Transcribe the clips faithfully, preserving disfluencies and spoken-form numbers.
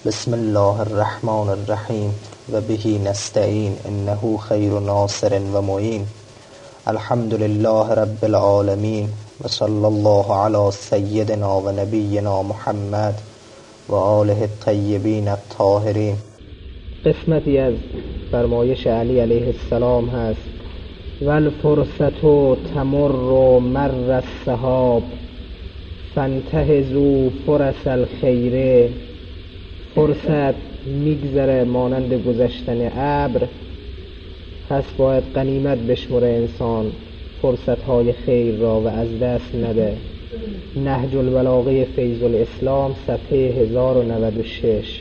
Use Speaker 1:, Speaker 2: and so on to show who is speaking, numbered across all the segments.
Speaker 1: بسم الله الرحمن الرحیم و بهی نستعین انه خیر ناصر و معین. الحمد لله رب العالمین و صلی الله علی سیدنا و نبینا محمد و آله الطیبین الطاهرین.
Speaker 2: قسمتی از فرمایش علی علیه السلام هست: والفرصت تمر مر السحاب فانتهزوا فرص الخیر. فرصت میگذره مانند گذشتن ابر، پس باید غنیمت بشمره انسان فرصتهای خیر را و از دست نده. نهج البلاغه فیض الاسلام صفحه هزار و نود و شش.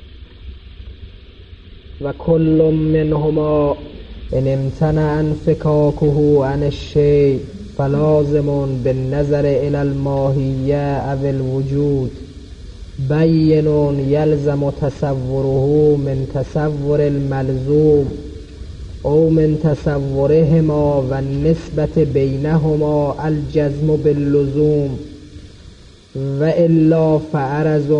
Speaker 2: و کل منهما ان امتنع انفکاکه عن الشیء فلازم بالنظر الى الماهیه او الوجود بین یلزم تصوره من تصور الملزوم او من تصورهما و النسبت بینهما الجزم باللزوم و الا فعرض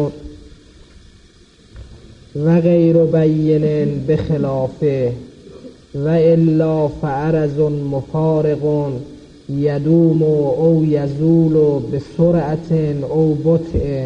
Speaker 2: و غیر بین بخلافه و الا فعرض مفارق یدوم او یزول بسرعت او بطء.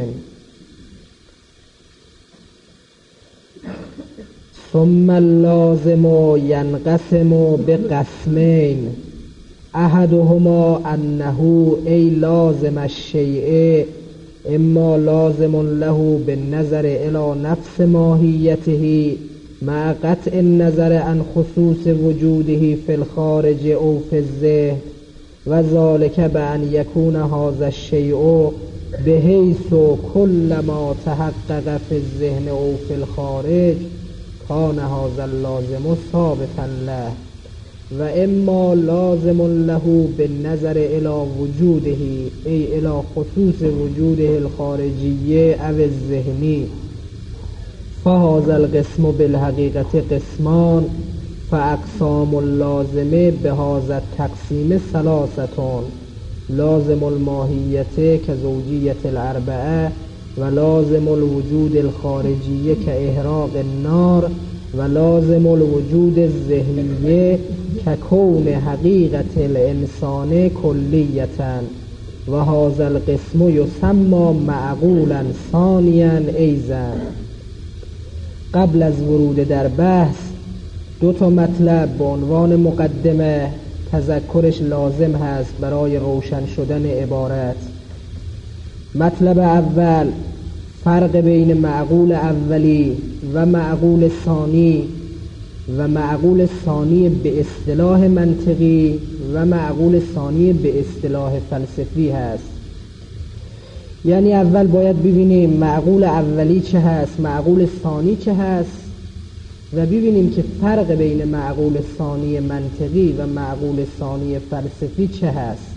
Speaker 2: ثم اللازم ینقسم بقسمین احدهما انه ای لازم الشیء اما لازم له بالنظر الى نفس ماهیته مع قطع النظر عن خصوص وجوده فی الخارج او فی الذهن و ذلك بأن یکون هذا الشیء بحیث کل ما تحقق فی الذهن او فی الخارج کان هذا اللازم ثابتا له و اما لازم له بالنظر الى وجوده ای الى خصوص وجوده الخارجیه او الذهنی. فهذا القسم بالحقیقت قسمان فاقسام اللازمه بهذا التقسیم ثلاثه: لازم الماهیته كزوجیة الاربعه و لازم الوجود الخارجیه كاحراق النار و لازم الوجود الذهنیه ككون حقیقت الانسان کلیتا و هذا القسم یسمى معقولا ثانیا ایضا. قبل از ورود در بحث دو تا مطلب به عنوان مقدمه تذکرش لازم هست برای روشن شدن عبارت. مطلب اول فرق بین معقول اولی و معقول ثانی و معقول ثانی به اصطلاح منطقی و معقول ثانی به اصطلاح فلسفی هست. یعنی اول باید ببینیم معقول اولی چه هست، معقول ثانی چه هست و ببینیم که فرق بین معقول ثانی منطقی و معقول ثانی فلسفی چه هست.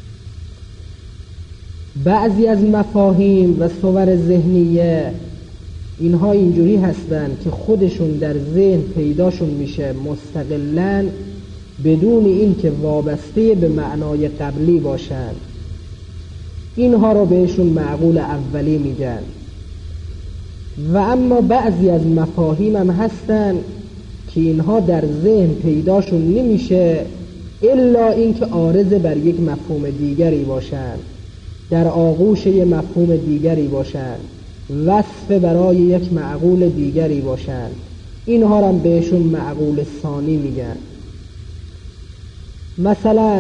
Speaker 2: بعضی از مفاهیم و صور ذهنیه اینها اینجوری هستن که خودشون در ذهن پیداشون میشه مستقلاً بدون این که وابسته به معنای قبلی باشن. اینها رو بهشون معقول اولی میگن. و اما بعضی از مفاهیم هم هستن که اینها در ذهن پیداشون نمیشه الا اینکه عارض بر یک مفهوم دیگری باشن، در آغوش یک مفهوم دیگری باشن، وصف برای یک معقول دیگری باشن. اینها رو هم بهشون معقول ثانی میگن. مثلا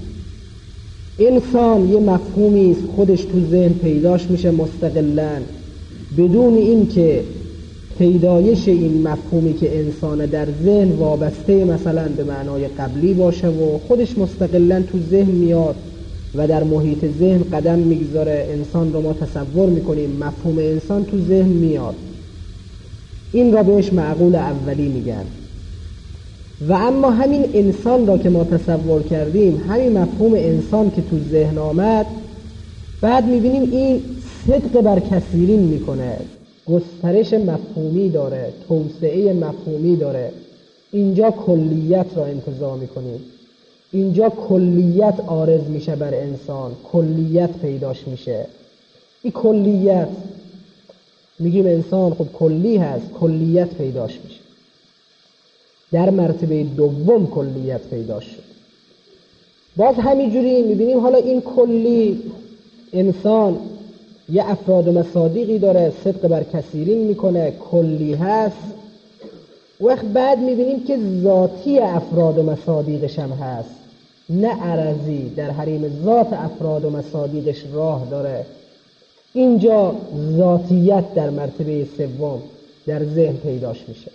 Speaker 2: انسان یه مفهومی است خودش تو ذهن پیداش میشه مستقلاً بدون این که پیدایش این مفهومی که انسان در ذهن وابسته مثلا به معنای قبلی باشه و خودش مستقلاً تو ذهن میاد و در محیط ذهن قدم میگذاره. انسان رو ما تصور میکنیم، مفهوم انسان تو ذهن میاد. این را بهش معقول اولی میگن. و اما همین انسان را که ما تصور کردیم، همین مفهوم انسان که تو ذهن آمد، بعد میبینیم این صدق بر کثیرین میکنه، گسترش مفهومی داره، توسعه مفهومی داره. اینجا کلیت را انتزاع میکنیم، اینجا کلیت عارض میشه بر انسان، کلیت پیداش میشه. این کلیت میگیم انسان خب کلی هست، کلیت پیداش میشه. در مرتبه دوم کلیت پیدا شد. باز همینجوری میبینیم حالا این کلی انسان یه افراد و مصادیقی داره، صدق بر کثیرین میکنه، کلی هست. وقت بعد میبینیم که ذاتی افراد و مصادیقش هم هست، نه عرضی. در حریم ذات افراد و مصادیقش راه داره. اینجا ذاتیت در مرتبه سوم در ذهن پیداش میشه.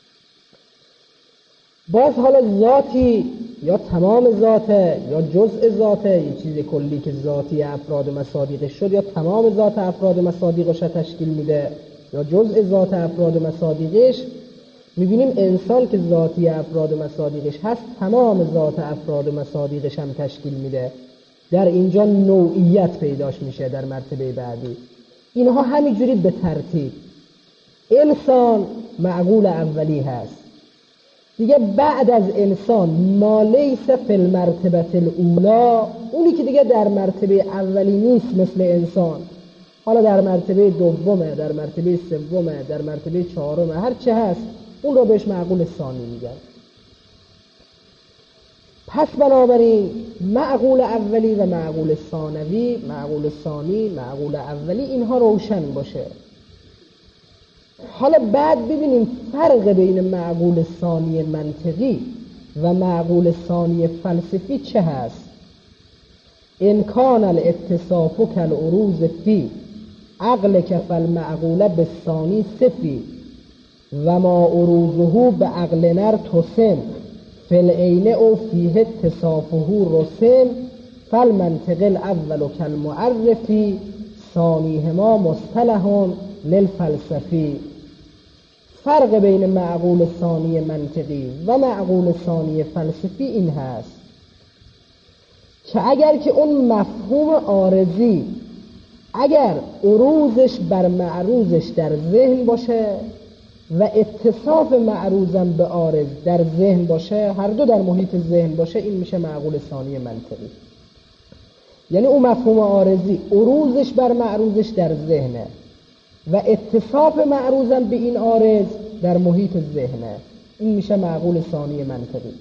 Speaker 2: باز حالا ذاتی یا تمام ذاته یا جزء ذاته، یه چیز کلی که ذاتی افراد و مصادیقش شد، یا تمام ذات افراد و مصادیقش تشکیل میده یا جزء ذات افراد و مصادیقش. میبینیم انسان که ذاتی افراد و مصادیقش هست، تمام ذات افراد و مصادیقش هم تشکیل میده. در اینجا نوعیت پیداش میشه در مرتبه بعدی. اینها همینجوری به ترتیب. انسان معقول اولی هست. دیگه بعد از انسان ما لیس فی المرتبه الاولا، اونی که دیگه در مرتبه اولی نیست مثل انسان، حالا در مرتبه دومه، در مرتبه سومه، در مرتبه چهارمه، هر چه هست، اون رو بهش معقول ثانی میگن. پس بنابراین معقول اولی و معقول ثانوی، معقول ثانی، معقول اولی، اینها روشن باشه. حالا بعد ببینیم فرق بین معقول ثانی منطقی و معقول ثانی فلسفی چه هست. ان کان الاتصاف کالعروض فی عقل کف المعقول بالثانی صفی و ما عروضه به عقل نر تسم فی العین او فیه اتصافه رسم فالمنطق الاول کالمعرفی ثانیهما مصطلح للفلسفی. فرق بین معقول ثانی منطقی و معقول ثانی فلسفی این هست که اگر که اون مفهوم عارضی اگر عروضش بر معروضش در ذهن باشه و اتصاف معروضم به عارض در ذهن باشه، هر دو در محیط ذهن باشه، این میشه معقول ثانی منطقی. یعنی اون مفهوم عارضی عروضش بر معروضش در ذهنه و اتصاف معروضم به این عارض در محیط ذهنه، این میشه معقول ثانی منطقی.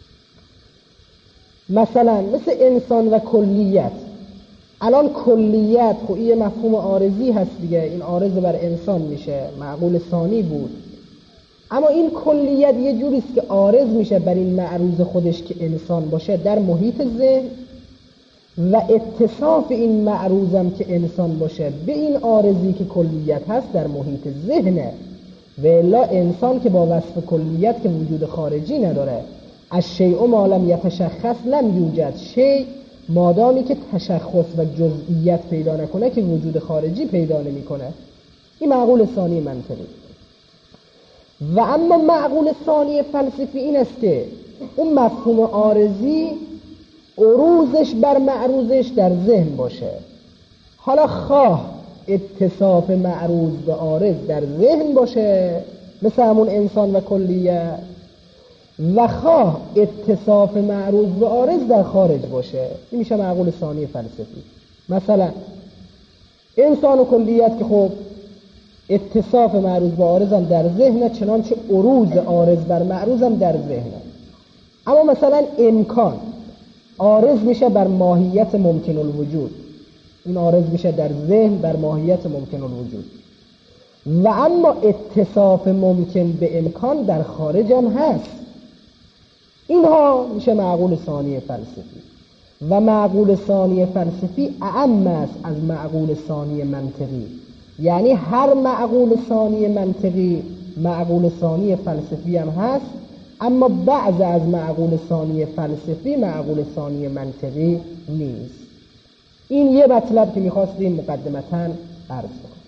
Speaker 2: مثلا مثل انسان و کلیت. الان کلیت خب این مفهوم عارضی هست دیگه، این عارض بر انسان میشه، معقول ثانی بود. اما این کلیت یه جوریست که عارض میشه بر این معروض خودش که انسان باشه در محیط ذهن و اتصاف این معروضم که انسان باشه به این عارضی که کلیت هست در محیط ذهنه. و الا انسان که با وصف کلیت که وجود خارجی نداره، از شیء ما لم یتشخص لم یوجد شیء، مادامی که تشخص و جزئیت پیدا نکنه که وجود خارجی پیدا نمیکنه. این معقول ثانی منطقی. و اما معقول ثانی فلسفی این است که اون مفهوم عارضی عروضش بر معروضش در ذهن باشه. حالا خواه اتصاف معروض به عارض در ذهن باشه مثل همون انسان و کلیت، و خواه اتصاف معروض به عارض در خارج باشه، این میشه معقول ثانی فلسفی. مثلا انسان و کلیت که خب اتصاف معروض به عارض هم در ذهنه، چنانچه عروض عارض بر معروض هم در ذهنه. اما مثلا امکان عارض میشه بر ماهیت ممکن الوجود، این عارض میشه در ذهن بر ماهیت ممکن الوجود. و اما اتصاف ممکن به امکان در خارج هم هست، اینها میشه معقول ثانی فلسفی. و معقول ثانی فلسفی اعم است از معقول ثانی منطقی. یعنی هر معقول ثانی منطقی معقول ثانی فلسفی هم هست، اما بعض از معقول ثانی فلسفی معقول ثانی منطقی نیست. این یه مطلب که میخواستیم مقدمتاً عرض بکنیم.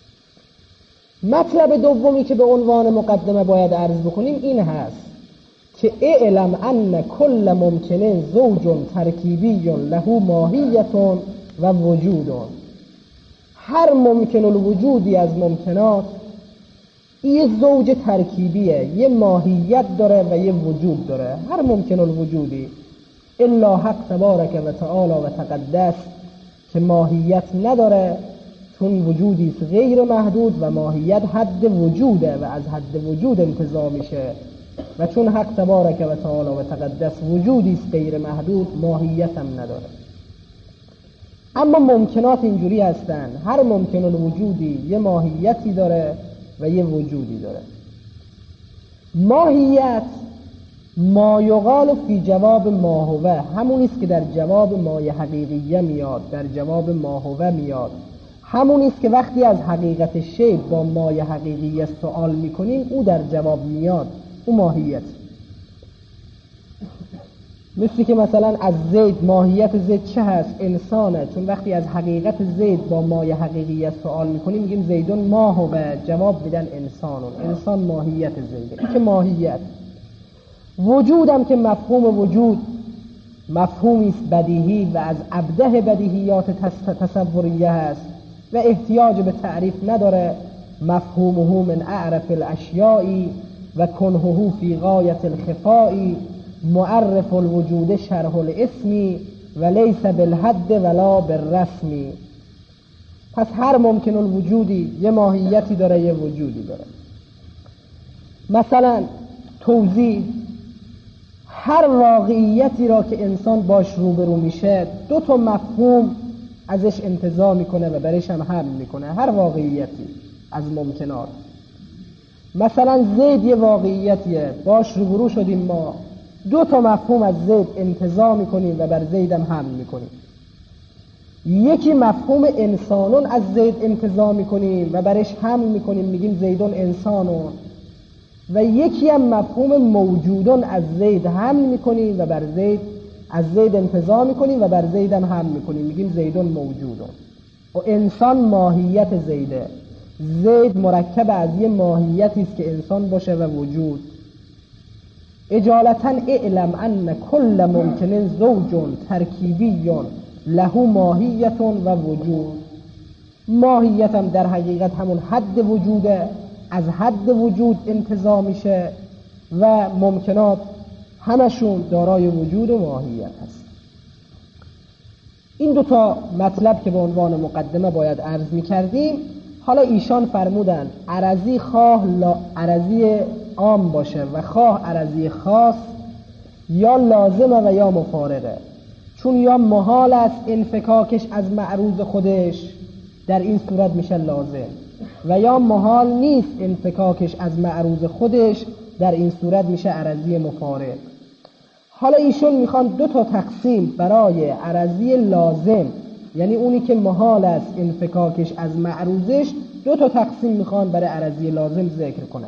Speaker 2: مطلب دومی که به عنوان مقدمه باید عرض بکنیم این هست که اعلم ان کل ممکن زوج ترکیبی له ماهیت و وجود. هر ممکن الوجودی از ممکنات یه زوج ترکیبیه، یه ماهیت داره و یه وجود داره. هر ممکن الوجودی الا حق تبارک و تعالی و تقدس که ماهیت نداره، چون وجودی است غیر محدود و ماهیت حد وجوده و از حد وجود انتزاع میشه و چون حق تبارک و تعالی و تقدس وجودی است غیر محدود ماهیت هم نداره. اما ممکنات اینجوری هستن، هر ممکن الوجودی یه ماهیتی داره و یه وجودی داره. ماهیت ما یقال فی جواب ما هو، همون است که در جواب مای حقیقیه میاد، در جواب ما هو میاد. همون است که وقتی از حقیقت شی با مای حقیقیه سوال میکنیم او در جواب میاد، او ماهیت. مثل که مثلا از زید، ماهیت زید چه هست؟ انسانه. چون وقتی از حقیقت زید با مای حقیقیه سوال میکنیم میگیم زیدون ما هو، جواب میدن انسانون. انسان ماهیت زیده، که ماهیت. وجودم که مفهوم وجود مفهومی است بدیهی و از ابده بدیهیات تصوریه هست و احتیاج به تعریف نداره. مفهومه من اعرف الاشیاء و کنهه فی غایت الخفاء، معرف الوجود شرح الاسم و لیس بالحد ولا بالرسم. پس هر ممکن الوجودی یه ماهیتی داره یه وجودی داره. مثلا توضیح، هر واقعیتی را که انسان باش روبرو میشه دو تا مفهوم ازش انتزاع میکنه و برش هم حمل میکنه. هر واقعیتی از ممکنات، مثلا زید یه واقعیتیه باش روبرو شدیم، ما دو تا مفهوم از زید انتزاع میکنیم و بر زید هم حمل میکنیم. یکی مفهوم انسانون از زید انتزاع میکنیم و برش حمل میکنیم، میگیم زیدون انسانون. و یکی هم مفهوم موجودون از زید حمل میکنیم و بر زید از زید انتزاع میکنیم و بر زید هم حمل میکنیم، میگیم زیدون موجودون. و انسان ماهیت زیده. زید مرکب از یه ماهیتی است که انسان باشه و وجود. اجالتا اعلم ان کل ممکن زوج ترکیبی له ماهیت و وجود. ماهیت هم در حقیقت همون حد وجوده، از حد وجود انتزاع میشه و ممکنات همشون دارای وجود و ماهیت هست. این دوتا مطلب که به عنوان مقدمه باید عرض میکردیم. حالا ایشان فرمودن عرضی خواه عرضی عام باشه و خواه عرضی خاص، یا لازمه و یا مفارقه. چون یا محال است انفکاکش از معروض خودش، در این صورت میشه لازم، و یا محال نیست انفکاکش از معروض خودش، در این صورت میشه عرضی مفارق. حالا ایشون میخوان دو تا تقسیم برای عرضی لازم، یعنی اونی که محال است انفکاکش از معروضش، دو تا تقسیم میخوان برای عرضی لازم ذکر کنن.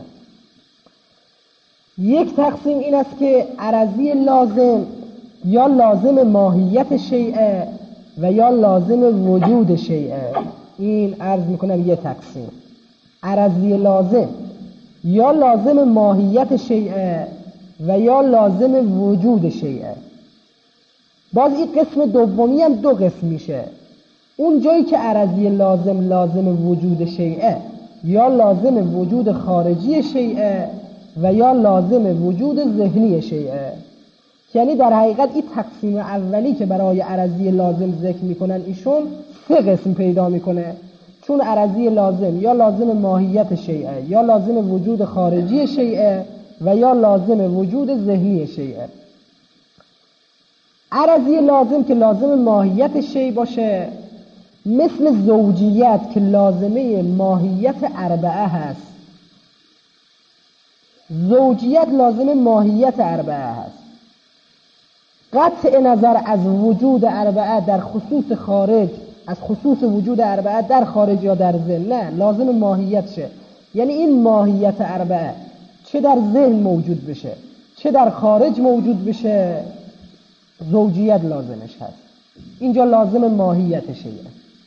Speaker 2: یک تقسیم این است که عرضی لازم یا لازم ماهیت شیء و یا لازم وجود شیء. این عرض میکنم یه تقسیم. عرضی لازم یا لازم ماهیت شیء و یا لازم وجود شیء. باز این قسم دومی هم دو قسم میشه. اون جایی که عرضی لازم لازم وجود شیء یا لازم وجود خارجی شیء و یا لازم وجود ذهنی شیء. یعنی در حقیقت این تقسیم اولی که برای عرضی لازم ذکر میکنن ایشون سه قسم پیدا میکنه. چون عرضی لازم یا لازم ماهیت شیء یا لازم وجود خارجی شیء و یا لازم وجود ذهنی شیء. عرضی لازم که لازم ماهیت شیء باشه، مثل زوجیت که لازمه ماهیت اربعه هست. زوجیت لازم ماهیت اربعه هست. قطع نظر از وجود اربعه در خصوص خارج، از خصوص وجود اربعه در خارج یا در ذهن، نه، لازم ماهیت شه. یعنی این ماهیت اربعه چه در ذهن موجود بشه چه در خارج موجود بشه، زوجیت لازمش هست. اینجا لازم ماهیت شیء.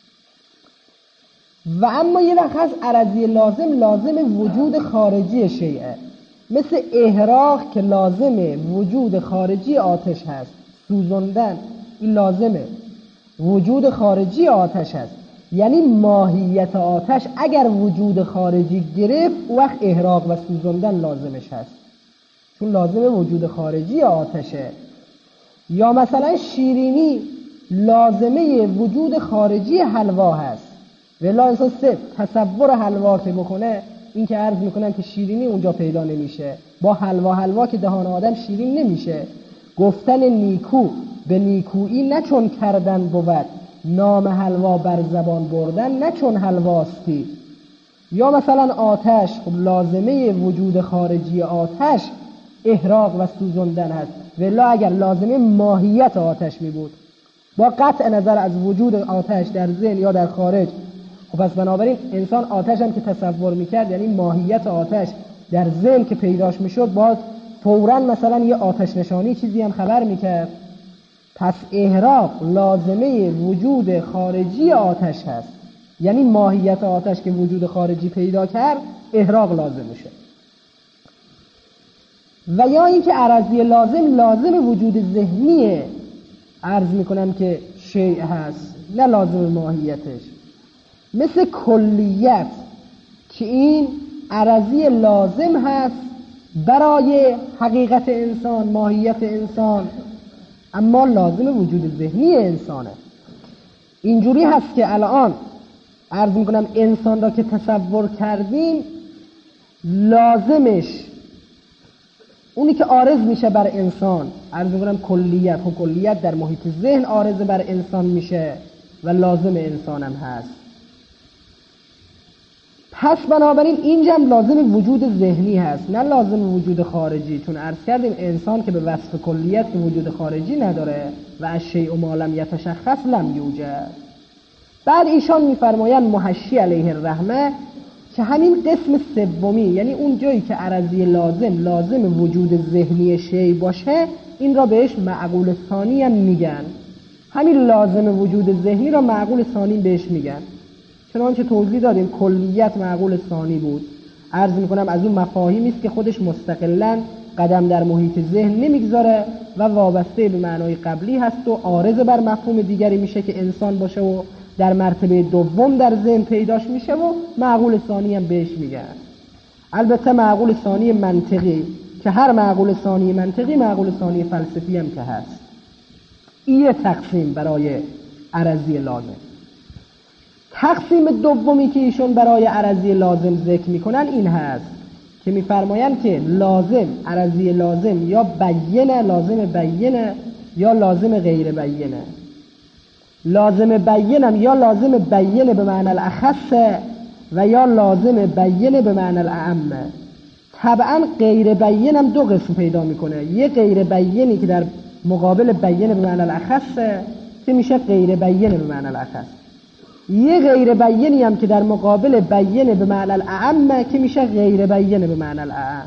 Speaker 2: و اما یه وقت هست عرضی لازم لازم وجود خارجی شیء، مثل احراق که لازم وجود خارجی آتش هست. سوزندن این لازمه وجود خارجی آتش هست. یعنی ماهیت آتش اگر وجود خارجی گرفت وقت احراق و سوزندن لازمش هست، چون لازم وجود خارجی آتشه. یا مثلا شیرینی لازمه وجود خارجی حلوا هست. ولی انسان سه تصور حلوا که بکنه، این که عرض میکنن که شیرینی اونجا پیدا نمیشه، با حلوا حلوا که دهان آدم شیرین نمیشه. گفتن نیکو به نیکویی نه چون کردن بود، نام حلوا بر زبان بردن نه چون حلواستی. یا مثلا آتش، خب لازمه وجود خارجی آتش احراق و سوزوندن هست، ولی اگر لازمه ماهیت آتش می بود با قطع نظر از وجود آتش در ذهن یا در خارج، خب پس بنابراین انسان آتش هم که تصور میکرد، یعنی ماهیت آتش در ذهن که پیداش میشد، باید فوراً مثلا یه آتش نشانی چیزی هم خبر میکرد. پس احراق لازمه وجود خارجی آتش هست، یعنی ماهیت آتش که وجود خارجی پیدا کرد احراق لازم میشه. و یا اینکه عرضی لازم لازم وجود ذهنیه، عرض میکنم که شیء هست نه لازم ماهیتش. مثل کلیت که این عرضی لازم هست برای حقیقت انسان، ماهیت انسان، اما لازم وجود ذهنی انسانه. اینجوری هست که الان عرض میکنم انسان را که تصور کردیم، لازمش اونی که عارض میشه بر انسان، عرض میکنم کلیت، و کلیت در محیط ذهن عارض بر انسان میشه و لازم انسانم هست. پس بنابراین اینجا هم لازم وجود ذهنی هست نه لازم وجود خارجی، چون عرض کردیم انسان که به وصف کلیت که وجود خارجی نداره و از شیء ما لم یتشخص لم یوجد. بعد ایشان میفرمایند محشی علیه الرحمه که همین قسم سومی، یعنی اون جایی که عرضی لازم لازم وجود ذهنی شیء باشه، این را بهش معقول ثانی هم میگن. همین لازم وجود ذهنی را معقول ثانی بهش میگن. چنانچه توضیح دادیم کلیت معقول ثانی بود. عرض میکنم از اون مفاهیمی است که خودش مستقلاً قدم در محیط ذهن نمیگذاره و وابسته به معنای قبلی هست و عارض بر مفهوم دیگری میشه که انسان باشه و در مرتبه دوم در ذهن پیداش میشه و معقول ثانی هم بهش میگن. البته معقول ثانی منطقی که هر معقول ثانی منطقی معقول ثانی فلسفی هم که هست. این تقسیم برای عرضی لازم. تقسیم دومی که ایشون برای عرضی لازم ذکر میکنن این هست که میفرمایند که لازم، عرضی لازم یا بینه، لازم بینه یا لازم غیر بینه. لازم بینم یا لازم بینه به معنی الاخص و یا لازم بینه به معنی الاعم. طبعا غیر بینم دو قسم پیدا میکنه، یه غیر بینی که در مقابل بینه به معنی الاخص که میشه غیر بینه به معنی الاخص، یه غیر بینی هم که در مقابل بینه به معنی الاعم که میشه غیر بینه به معنی الاعم.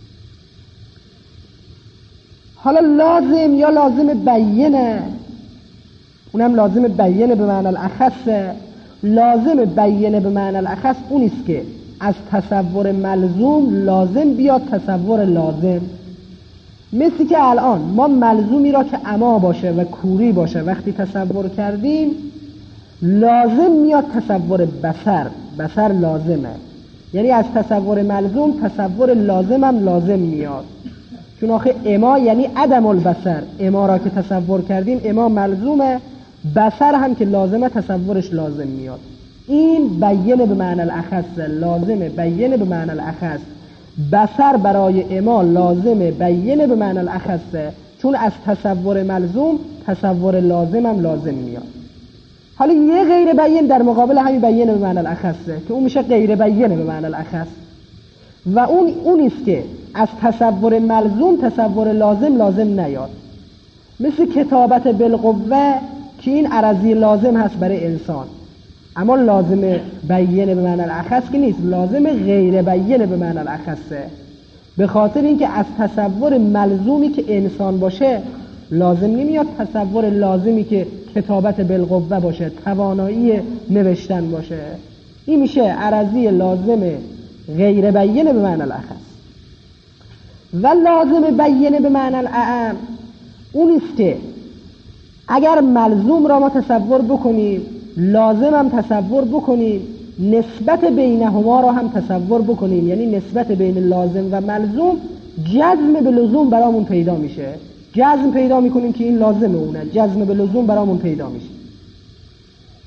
Speaker 2: حالا لازم یا لازم بینه، اونم لازم بینه به معنی الاخص. لازم بینه به معنی الاخص اونیست که از تصور ملزوم لازم بیاد تصور لازم. مثل که الان ما ملزومی را که اما باشه و کوری باشه وقتی تصور کردیم، لازم میاد تصور بصر، بصر لازمه، یعنی از تصور ملزوم تصور لازم هم لازم میاد، چون آخه اما یعنی عدم البصر. اما را که تصور کردیم اما ملزومه، بصر هم که لازمه تصورش لازم میاد. این بینه به معنی الاخص، لازمه بینه به معنی الاخص. بصر برای اما لازمه بینه به معنی الاخص، چون از تصور ملزوم تصور لازم هم لازم میاد. حالا یه غیر بین در مقابل همین بینه به معنی الاخصه که اون میشه غیر بینه به معنی الاخص و اون اونیست که از تصور ملزوم تصور لازم لازم نیاد. مثل کتابت بالقوه که این عرضی لازم هست برای انسان، اما لازم بینه به معنی الاخص که نیست، لازم غیر بینه به معنی الاخصه. به خاطر اینکه از تصور ملزومی که انسان باشه لازم نمیاد تصور لازمی که کتابت بالقوه باشه، توانایی نوشتن باشه. این میشه عرضی لازم غیر بینه به معنی الاخص. و لازم بینه به معنی الاعم اونیست که اگر ملزوم را ما تصور بکنیم، لازم هم تصور بکنیم، نسبت بینهما را هم تصور بکنیم، یعنی نسبت بین لازم و ملزوم جزم به لزوم برامون پیدا میشه. جزم پیدا میکنیم که این لازم اونه، جزم به لزوم برامون پیدا میشه.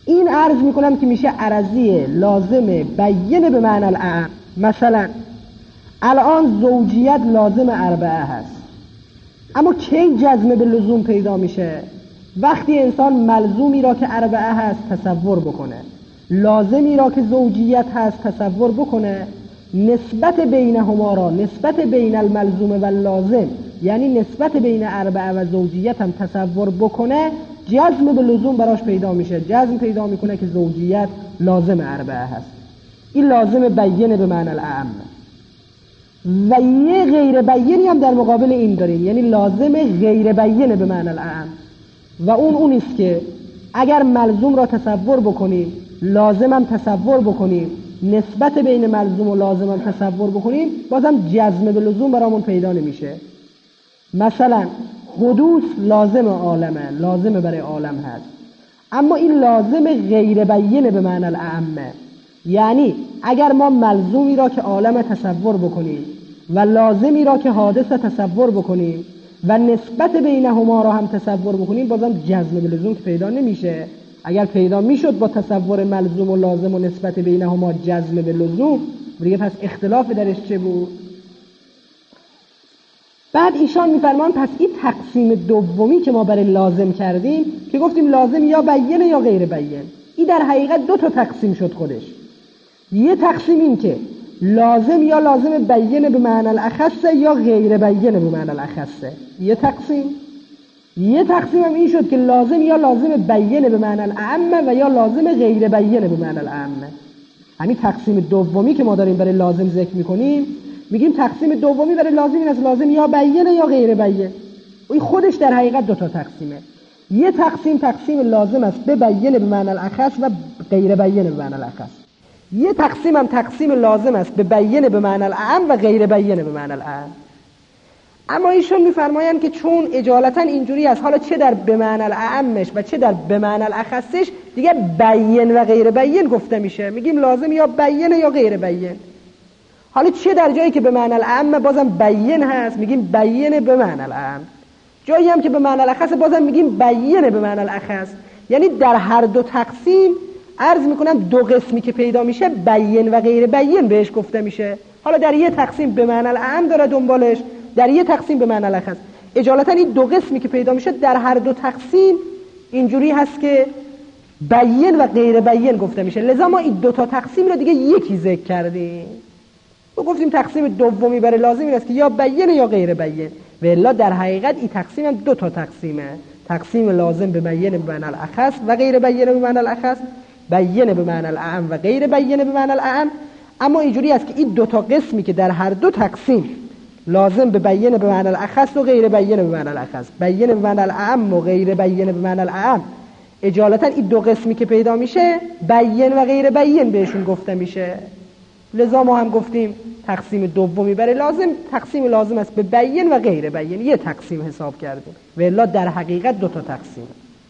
Speaker 2: این عرض میکنم که میشه عرضی لازم بیان به معنی الاعم. مثلا الان زوجیت لازم اربعه هست، اما کی جزم به لزوم پیدا میشه؟ وقتی انسان ملزومی را که اربعه هست تصور بکنه، لازمی را که زوجیت هست تصور بکنه، نسبت بینهما را، نسبت بین الملزوم و لازم، یعنی نسبت بین اربعه و زوجیت هم تصور بکنه، جزم به لزوم براش پیدا میشه. جزم پیدا میکنه که زوجیت لازم اربعه هست. این لازم بیان به معنی الاعم. و یه غیر بیانی هم در مقابل این داریم، یعنی لازم غیر بیان به معنی الاعم، و اون اونیست که اگر ملزوم را تصور بکنیم، لازم هم تصور بکنیم، نسبت بین ملزوم و لازم هم تصور بکنیم، بازم جزم به لزوم برامون پیدا نمیشه. مثلا حدوث لازم عالمه، لازم برای عالم هست، اما این لازم غیر بیان به معنی الاعمه. یعنی اگر ما ملزومی را که عالم تصور بکنیم و لازمی را که حادث تصور بکنیم و نسبت بینهما را هم تصور بکنیم، بازم جزم به لزوم که پیدا نمیشه. اگر پیدا میشد با تصور ملزوم و لازم و نسبت بینهما جزم به لزوم، دیگه پس اختلاف درش چه بود؟ بعد ایشان میفرمان پس این تقسیم دومی که ما برای لازم کردیم که گفتیم لازم یا بیان یا غیر بیان، این در حقیقت دو تا تقسیم شد خودش. یه تقسیم این که لازم یا لازم بیان به معنی الاخص یا غیر بیان به معنی الاخص، یه تقسیم. یه تقسیم هم این شد که لازم یا لازم بیان به معنی الاعم و یا لازم غیر بیان به معنی الاعم. همین تقسیم دومی که ما داریم برای لازم ذکر میکنیم، میگیم تقسیم دومی برای لازم این است لازم یا بیان یا غیر بیان. این خودش در حقیقت دو تا تقسیمه. یه تقسیم تقسیم لازم است به بیان به معنی الاخص و غیر بیان به معنی الاخص. یه تقسیم هم تقسیم لازم است به بیان به معنی الاعم و غیر بیان به معنی الاعم. اما ایشون میفرمایند که چون اجالتا اینجوری است، حالا چه در به معنی الاعمش و چه در به معنی الاخصش دیگه بیان و غیر بیان گفته میشه، میگیم لازم یا بیان یا غیر بیان. حالا چه در جایی که به معنی الاعم بازم بیان هست، میگیم بیان به معنی الاعم. جایی هم که به معنی الاخص بازم میگیم بیان به معنی الاخص. یعنی در هر دو تقسیم عرض میکنم دو قسمی که پیدا میشه بیان و غیر بیان بهش گفته میشه. حالا در یه تقسیم به معنی الاعم داره دنبالش، در یه تقسیم به معنی الاخص. اجالتا این دو قسمی که پیدا میشه در هر دو تقسیم اینجوری هست که بیان و غیر بیان گفته میشه. لذا ما این دو تا تقسیم رو دیگه یکی ذکر کردیم و گفتیم تقسیم دومی برای لازم این است که یا بیان یا غیر بیان. و الا در حقیقت این تقسیم هم دو تا تقسیمه، تقسیم لازم به بیان به معنی الاخص و غیر بیان به معنی الاخص، بیان به معنی الاعم و غیر بیان به معنی الاعم. اما اینجوری است که این دو تا قسمی که در هر دو تقسیم لازم به بیان به معنی الاخص و غیر بیان به معنی الاخص، بیان به معنی الاعم و غیر بیان به معنی الاعم، اجالتا این دو قسمی که پیدا میشه بیان و غیر بیان بهشون گفته میشه. لذا ما هم گفتیم تقسیم دومی برای لازم تقسیم لازم است به بیان و غیر بیان، یه تقسیم حساب کردیم و الا در حقیقت دو تا تقسیم.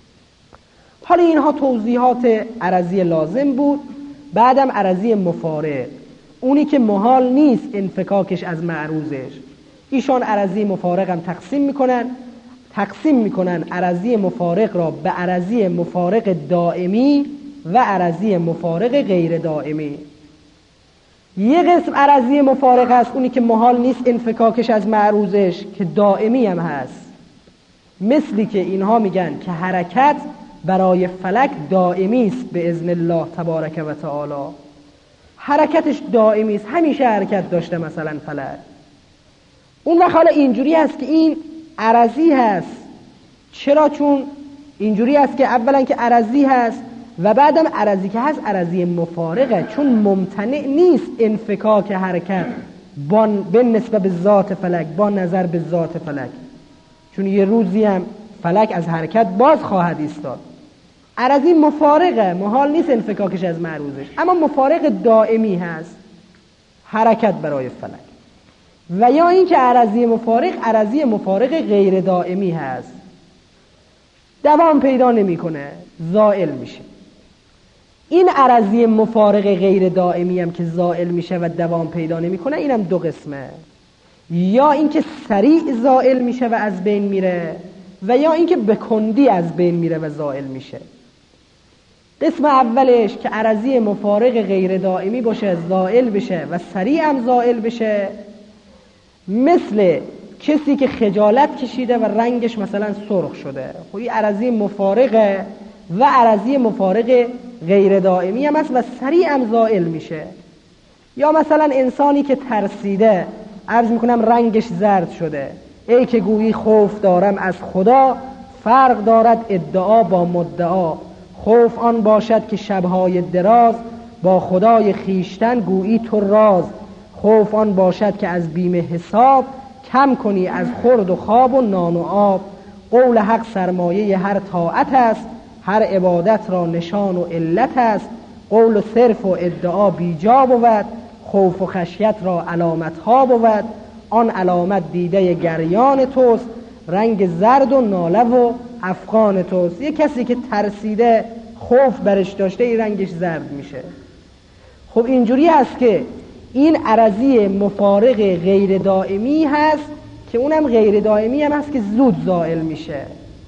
Speaker 2: حالا اینها توضیحات عرضی لازم بود. بعدم عرضی مفارق، اونی که محال نیست انفکاکش از معروضش. ایشان عرضی مفارق هم تقسیم میکنن تقسیم میکنن عرضی مفارق را به عرضی مفارق دائمی و عرضی مفارق غیر دائمی. یه قسم عرضی مفارق هست اونی که محال نیست انفکاکش از معروضش که دائمی هم هست، مثلی که اینها میگن که حرکت برای فلک دائمی است به اذن الله تبارک و تعالی. حرکتش دائمی است، همیشه حرکت داشته مثلا فلک. اون وقت حالا اینجوری است که این عرضی هست. چرا؟ چون اینجوری است که اولا که عرضی هست و بعدم عرضی که هست عرضی مفارقه، چون ممتنع نیست انفکاک حرکت با به نسبت به ذات فلک با نظر به ذات فلک، چون یه روزی هم فلک از حرکت باز خواهد ایستاد. عرضی مفارقه، محال نیست انفکاکش از معروضش، اما مفارق دائمی هست، حرکت برای فلک. و یا این که عرضی مفارق عرضی مفارق غیر دائمی هست، دوام پیدا نمیکنه، زائل میشه. این عرضی مفارق غیر دائمی هم که زائل میشه و دوام پیدا نمیکنه، اینم دو قسمه، یا اینکه سریع زائل میشه و از بین میره و یا اینکه به کندی از بین میره و زائل میشه. قسم اولش که عرضی مفارق غیر دائمی باشه، زائل بشه و سریع هم زائل بشه، مثل کسی که خجالت کشیده و رنگش مثلا سرخ شده، خب این عرضی مفارقه و عرضی مفارق غیر دائمی هم هست و سریع هم زائل میشه. یا مثلا انسانی که ترسیده، عرض میکنم رنگش زرد شده، ای که گویی خوف دارم از خدا، فرق دارد ادعا با مدعا. خوف آن باشد که شبهای دراز، با خدای خیشتن گویی تو راز. خوف آن باشد که از بیم حساب، کم کنی از خورد و خواب و نان و آب. قول حق سرمایه هر طاعت است، هر عبادت را نشان و علت است. قول و صرف و ادعا بیجا بود، خوف و خشیت را علامت ها بود. آن علامت دیده گریان توست، رنگ زرد و ناله و افغان توست. یک کسی که ترسیده خوف برش داشته این رنگش زرد میشه. خب اینجوری هست که این عرضی مفارق غیر دائمی هست که اونم غیر دائمی هم هست که زود زائل میشه.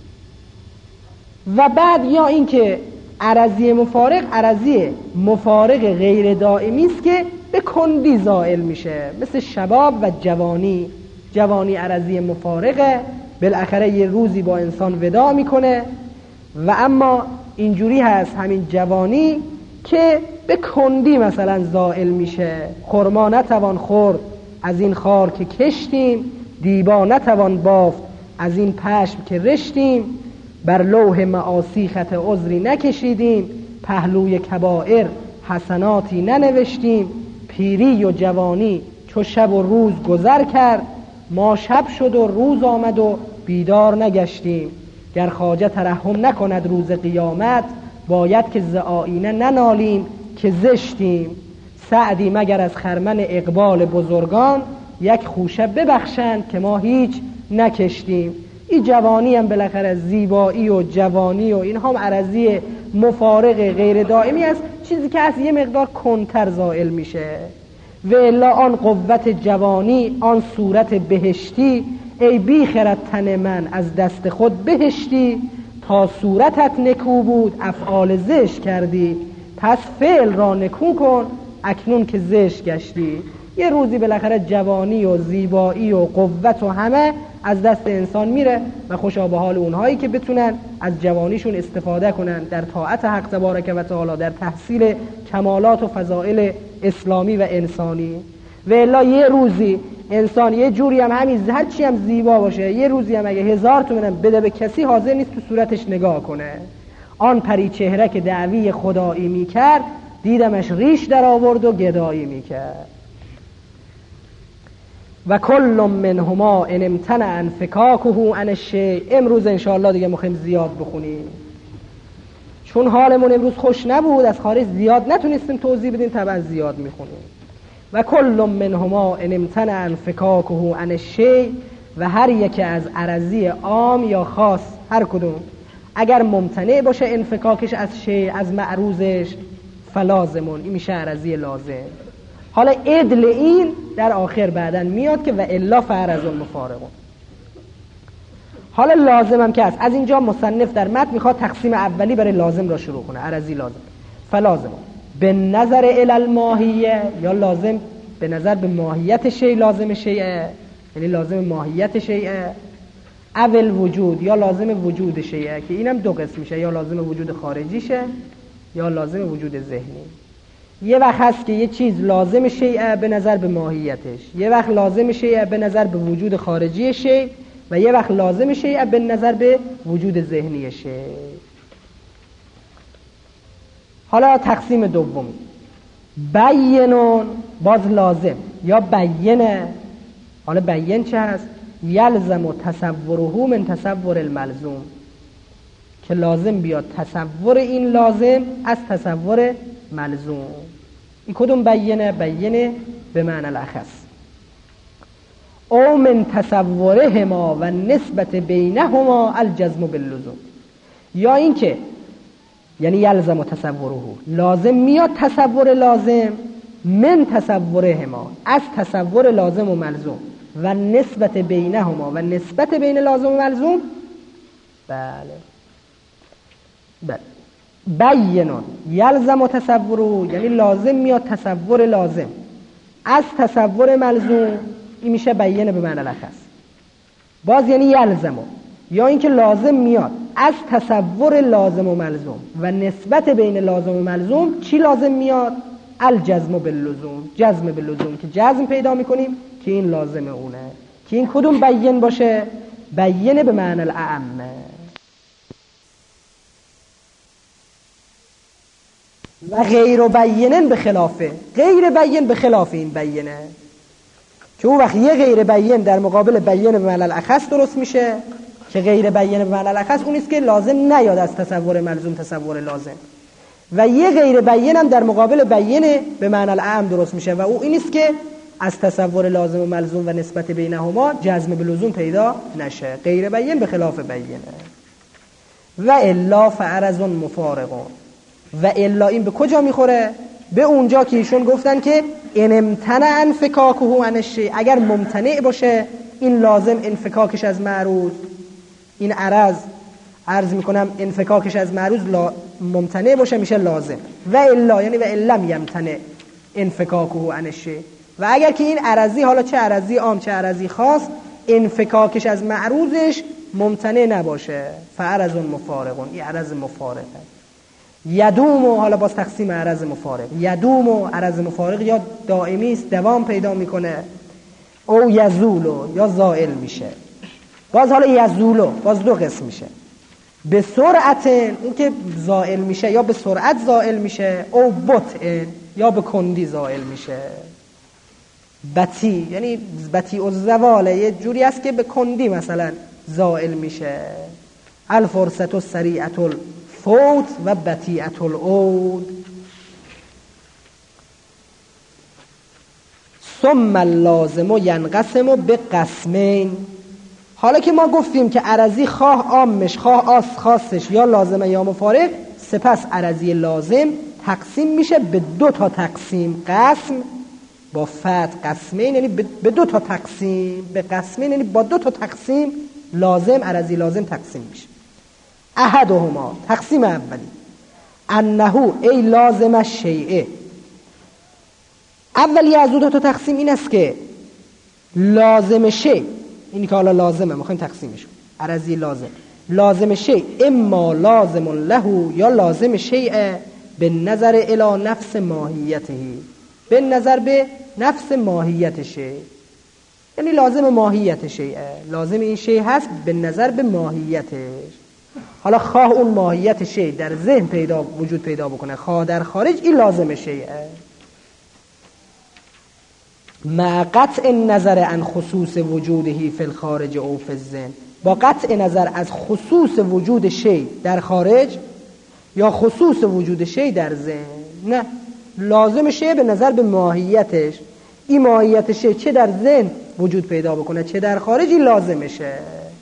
Speaker 2: و بعد یا این که عرضی مفارق عرضی مفارق غیر دائمی است که به کندی زائل میشه، مثل شباب و جوانی. جوانی عرضی مفارقه، بالاخره یه روزی با انسان ودا میکنه. و اما اینجوری هست همین جوانی که به کندی مثلا زائل میشه. خرما نتوان خورد از این خار که کشتیم، دیبا نتوان بافت از این پشم که رشتیم. بر لوح معاصی خط عذری نکشیدیم، پهلوی کبائر حسناتی ننوشتیم. پیری و جوانی چو شب و روز گذر کرد، ما شب شد و روز آمد و بیدار نگشتیم. گر خواجه ترحم نکند روز قیامت، باید که ز آیینه ننالیم که زشتیم. سعدی مگر از خرمن اقبال بزرگان، یک خوشه ببخشند که ما هیچ نکشتیم. این جوانی هم بالاخره زیبایی و جوانی و اینها هم عرضی مفارق غیر دائمی است، چیزی که از یه مقدار کنتر زائل میشه. و الا آن قوت جوانی، آن صورت بهشتی، ای بی خرد تن من از دست خود بهشتی. تا صورتت نکو بود افعال زشت کردی، پس فعل را نکو کن اکنون که زشت گشتی. یه روزی بالاخره جوانی و زیبایی و قوت و همه از دست انسان میره و خوشا به حال اونهایی که بتونن از جوانیشون استفاده کنن در طاعت حق تبارک و تعالی، در تحصیل کمالات و فضائل اسلامی و انسانی. و الا یه روزی انسان یه جوری هم همین هر چی هم زیبا باشه، یه روزی هم اگه هزار تومن بده به کسی حاضر نیست تو صورتش نگاه کنه. آن پری چهره که دعوی خدایی میکرد، دیدمش ریش در آورد و گدایی میکرد. و کل منهما ان امتنع انفکاکه عن الشیء. امروز انشاءالله دیگه میخوایم زیاد بخونیم، چون حالمون امروز خوش نبود، از خارج زیاد نتونستیم توضیح بدیم، طبعا زیاد میخونیم. و کل منهما ان امتنع انفکاکه عن الشیء. و هر یکی از عرضی عام یا خاص هر کدوم اگر ممتنع باشه انفکاکش از شیء، از معروضش، فلازمون، این میشه عرضی لازم. حالا عدل این در آخر بعدن میاد که و الا فعرض المفارقون. حالا لازم هم که هست. از اینجا مصنف در متن میخواد تقسیم اولی برای لازم را شروع کنه. عرضی لازم، فلازم به نظر الی الماهیه، یا لازم به نظر به ماهیت شیء، لازم شیء یعنی لازم ماهیت شیء. اول وجود، یا لازم وجود شیء که اینم دو قسم میشه، یا لازم وجود خارجیشه یا لازم وجود ذهنی. یه وقت هست که یه چیز لازم شیء به نظر به ماهیتش، یه وقت لازم شیء به نظر به وجود خارجی شیء، و یه وقت لازم شیء به نظر به وجود ذهنی شیء. حالا تقسیم دوم، بینون باز لازم یا بینه. حالا بین چه هست؟ یلزم و تصوره من تصور الملزوم، که لازم بیاد تصور این لازم از تصور ملزوم. این کدوم بینه؟ بینه به معنی الاخص. او من تصورهما و نسبت بینهما الجزم باللزوم. یا این که یعنی یلزم و تصوره، لازم میاد تصور لازم من تصورهما، از تصور لازم و ملزوم، و نسبت بینهما و نسبت بین لازم و ملزوم. بله بله بینون یلزم و تصورو، یعنی لازم میاد تصور لازم از تصور ملزوم، این میشه بیان به معنی الاخص. باز یعنی یلزمو، یا اینکه لازم میاد از تصور لازم و ملزوم و نسبت بین لازم و ملزوم چی لازم میاد؟ الجزم باللزوم، جزم باللزوم که جزم پیدا میکنیم که این لازم اونه. که این کدوم بیان باشه؟ بیان به معنی الاعمه. و غیر بیان به خلافه، غیر بیان به خلاف این بیانه، که اون وقت یه غیر بیان در مقابل بیان به معنی الاخص درست میشه، که غیر بیان به معنی الاخص اون است که لازم نیاد از تصور ملزوم تصور لازم، و یه غیر بیان هم در مقابل بیان به معنی الاعم درست میشه، و او این است که از تصور لازم و ملزوم و نسبت بینهما جزم به لزوم پیدا نشه. غیر بیان به خلاف بیانه. و الا فعرض مفارقون، و الا این به کجا میخوره؟ به اونجا که ایشون گفتن که ان امتنع انفکاکه عن الشیء، اگر ممتنع باشه این لازم انفکاکش از معروض، این عرض عرض میکنم انفکاکش از معروض لا ممتنع باشه میشه لازم. و الا یعنی و لم یمتنع انفکاکه عن الشیء، و اگر که این عرضی، حالا چه عرضی عام چه عرضی خاص، انفکاکش از معروضش ممتنع نباشه، فعرض مفارقون، این عرض مفارقه. یدوم، و حالا باز تقسیم عرض مفارق، یدوم و عرض مفارق یا دائمی است دوام پیدا میکنه، او یزولو یا زائل میشه. باز حالا یزولو باز دو قسم میشه، به سرعت این که زائل میشه یا به سرعت زائل میشه، او بطء یا به کندی زائل میشه. بطی یعنی بطیء الزواله، یه جوری است که به کندی مثلا زائل میشه. الفرصت السریعة الفوت و بطیئة العود. ثم اللازم ینقسم به قسمین. حالا که ما گفتیم که عرضی خواه عامش خواه آس خاصش یا لازمه یا مفارق، سپس عرضی لازم تقسیم میشه به دو تا تقسیم. قسم با فتح قسمین یعنی به دو تا تقسیم، به قسمین یعنی با دو تا تقسیم لازم عرضی لازم تقسیم میشه. احدهما تقسیم اولی انه ای لازم الشیء. اولی از دو تا تقسیم این است که لازم شیء، اینی که حالا لازمه میخوایم تقسیمش کنیم، عرضی لازم، لازم شیء اما لازم له یا لازم شیء به نظر الی نفس ماهیته، به نظر به نفس ماهیت شیء، یعنی لازم ماهیت شیء، لازم این شیء هست به نظر به ماهیتش. حالا خواه اون ماهیت شیء در ذهن پیدا وجود پیدا بکنه، خواه در خارج، این لازم شیء. مع قطع نظر عن خصوص وجوده فی الخارج او فی الذهن، با قطع نظر از خصوص وجود شیء در خارج یا خصوص وجود شیء در ذهن. نه، لازم شیء به نظر به ماهیتش، این ماهیت شیء چه در ذهن وجود پیدا بکنه چه در خارج، این لازمشه.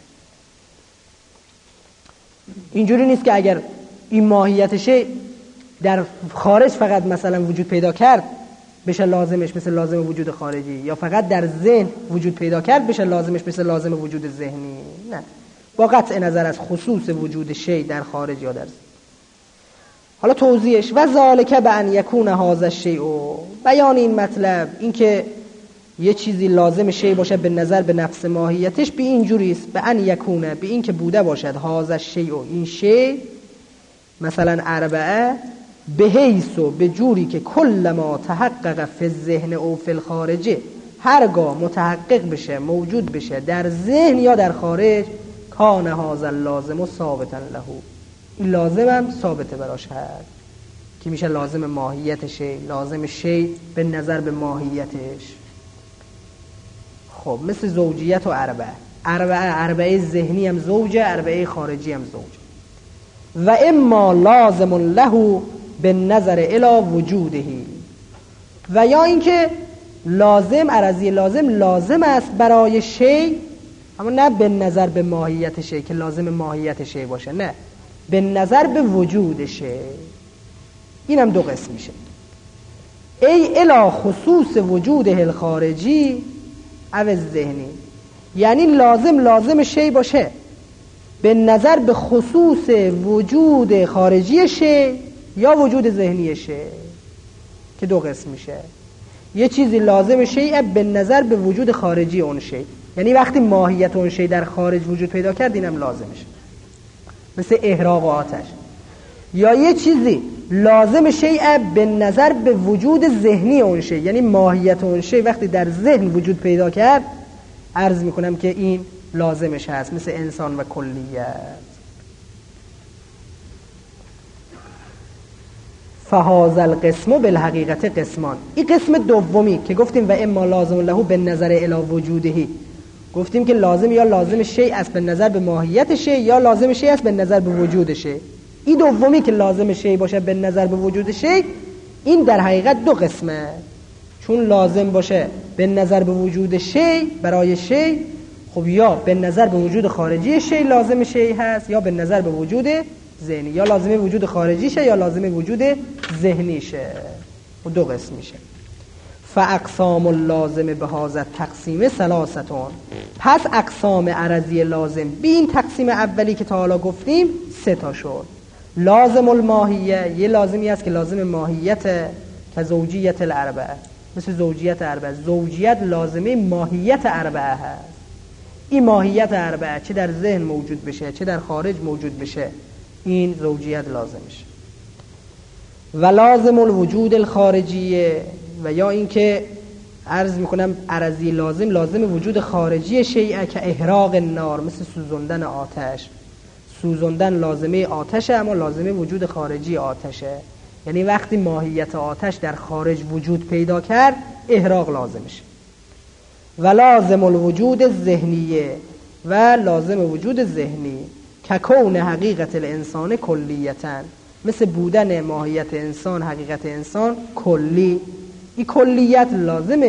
Speaker 2: اینجوری نیست که اگر این ماهیت شیء در خارج فقط مثلا وجود پیدا کرد بشه لازمش مثل لازم وجود خارجی، یا فقط در ذهن وجود پیدا کرد بشه لازمش مثل لازم وجود ذهنی. نه، با قطع نظر از خصوص وجود شیء در خارج یا در ذهن. حالا توضیحش و ذالک بان یکون هذا الشیء، بیان این مطلب این که یه چیزی لازم شیء باشه به نظر به نفس ماهیتش، به این جوری است، به ان یکونه، به این که بوده باشد هذا الشیء، این شیء مثلا اربعه، به حیث و به جوری که کل ما تحقق فی الذهن او فی الخارج، هرگاه متحقق بشه موجود بشه در ذهن یا در خارج، کان هذا اللازم ثابتا له، این لازم هم ثابته براش هست که میشه لازم ماهیت شیء، لازم شیء به نظر به ماهیتش. خب مثل زوجیت و اربعه، اربعه اربعه ذهنی هم زوجه، اربعه خارجی هم زوجه. و اما لازم له به نظر الی وجوده، و یا اینکه لازم عرضی لازم لازم است برای شیء، اما نه به نظر به ماهیت شیء که لازم ماهیت شیء باشه، نه به نظر به وجود شیء. این هم دو قسم میشه، ای الی خصوص وجوده الخارجی او ذهنی، یعنی لازم لازم شیء باشه به نظر به خصوص وجود خارجی شی یا وجود ذهنی شی که دو قسم میشه. یه چیزی لازم شیء به نظر به وجود خارجی اون شی، یعنی وقتی ماهیت اون شی در خارج وجود پیدا کرد اینم لازمشه، مثل احراق و آتش. یا یه چیزی لازم شیء به نظر به وجود ذهنی اون شی، یعنی ماهیت اون شی وقتی در ذهن وجود پیدا کرد عرض میکنم که این لازمش هست، مثل انسان و کلیت. فهذا القسم بالحقیقت قسمان، این قسم دومی که گفتیم و اما لازم له به نظر الی وجوده، گفتیم که لازم یا لازم شیء است به نظر به ماهیت شیء یا لازم شیء است به نظر به وجود شیء. این دومی که لازم شیء باشه به نظر به وجود شیء، این در حقیقت دو قسمه، چون لازم باشه به نظر به وجود شیء برای شیء، خب یا به نظر به وجود خارجی شیء لازم شیء هست یا به نظر به وجود ذهنی، یا لازمه وجود خارجی شه یا لازمه وجود ذهنی شه، و دو قسم میشه. فاقسام اللازم به هذا تقسیم ثلاثتون، پس اقسام عرضی لازم به این تقسیم اولی که تا حالا گفتیم سه تا شد. لازم الماهیه، یه لازمی است که لازم ماهیت که زوجیت الاربعه، مثل زوجیت اربعه. زوجیت لازمه ماهیت اربعه هست. این ماهیت اربعه چه در ذهن موجود بشه چه در خارج موجود بشه، این زوجیت لازمشه. و لازم الوجود الخارجیه، و یا اینکه عرض میکنم عرضی لازم لازم وجود خارجی شیء که احراق النار، مثل سوزوندن آتش. سوزوندن لازمه آتشه اما لازمه وجود خارجی آتشه، یعنی وقتی ماهیت آتش در خارج وجود پیدا کرد احراق لازمشه. و لازم الوجود ذهنیه، و لازم وجود ذهنی که کون حقیقت الانسان کلیتن، مثل بودن ماهیت انسان حقیقت انسان کلی. این کلیت لازم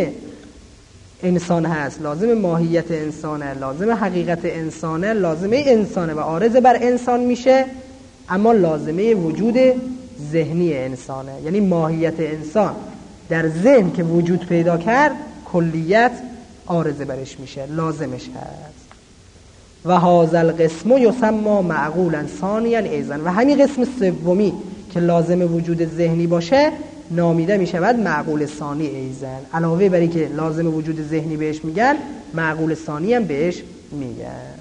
Speaker 2: انسان هست، لازم ماهیت انسانه، لازم حقیقت انسانه، لازمه انسانه و عارض بر انسان میشه، اما لازمه وجود ذهنی انسانه، یعنی ماهیت انسان در ذهن که وجود پیدا کرد کلیت عارض برش میشه، لازمش هست. و هذا القسم یسمى معقولا ثانیا ایضا، و همین قسم سومی که لازم وجود ذهنی باشه نامیده می شود معقول ثانی ایضا، علاوه بر اینکه لازم وجود ذهنی بهش میگن معقول ثانی هم بهش میگن.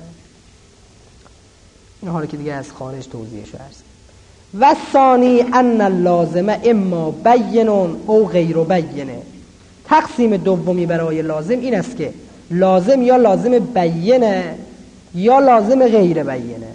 Speaker 2: این حالا که دیگه از خارج توضیحش هست. و ثانی ان اللازم اما بین او غیر بینه، تقسیم دومی برای لازم این است که لازم یا لازم بینه یا لازم غیر بینه.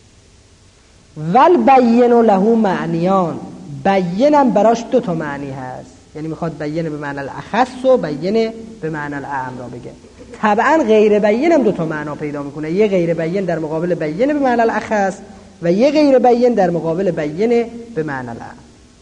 Speaker 2: ول بین له معنیان، بینم براش دو تا معنی هست، یعنی میخواد بینه به معنی الاخص و بینه به معنی الاعم را بگه. طبعا غیر بینم دو تا معنا پیدا میکنه، یه غیر بین در مقابل بینه به معنی الاخص و یه غیر بین در مقابل بینه به معنی الاعم.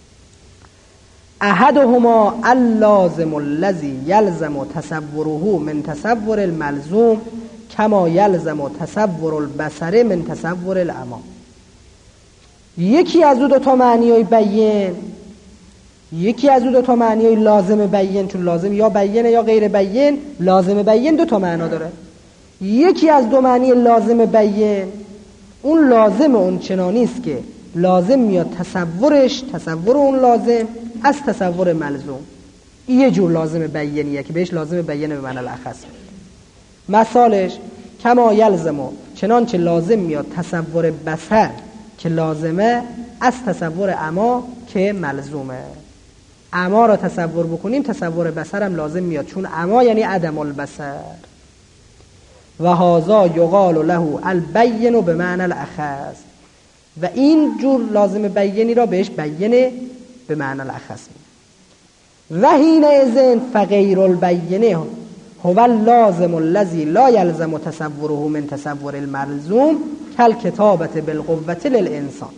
Speaker 2: احدهما اللازم الذي يلزم تصوره من تصور الملزوم کما یلزم تصور البصر من تصور العما. یکی از دو تا معنیای بیان، یکی از دو تا معنیای لازم بیان، چون لازم یا بیانه یا غیر بیان، لازم بیان دو تا معنا داره. یکی از دو معنی لازم بیان، اون لازم اون چنانی است که لازم میاد تصورش، تصور اون لازم از تصور ملزوم. این یه جور لازم بیانیه که بهش لازم بیانه به معنی الاخص. مثالش کما یلزم، چنانچه لازم میاد تصور بصر که لازمه از تصور عما که ملزومه. عما را تصور بکنیم تصور بصر هم لازم میاد، چون عما یعنی عدم البصر. و هذا یقال له البین به معنی الاخص، و این جور لازم بیانی را بهش بیانه به معنی الاخص. و حینئذ فغیر البینه هو اللازم الذی لا یلزم تصوره من تصور الملزوم کالکتابة بالقوة للانسان.